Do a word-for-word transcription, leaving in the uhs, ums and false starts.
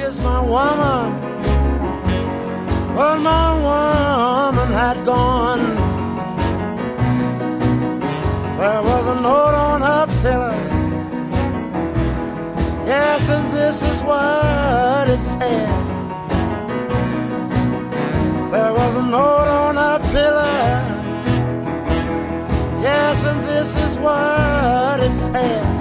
is my woman. But my woman had gone. There was a note on her pillow. Yes, and this is what it said. There was a note on her pillow. Yes, and this is what it said.